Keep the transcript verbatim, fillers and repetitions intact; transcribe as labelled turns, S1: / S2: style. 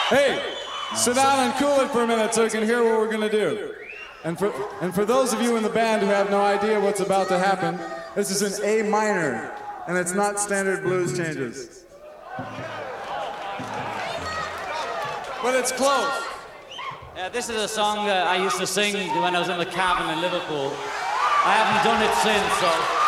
S1: Hey, sit down and cool it for a minute so you can hear what we're gonna do. And for, and for those of you in the band who have no idea what's about to happen, this is an A minor, and it's not standard blues changes. But it's close.
S2: Yeah, this is a song that I used to sing when I was in the cabin in Liverpool. I haven't done it since, so...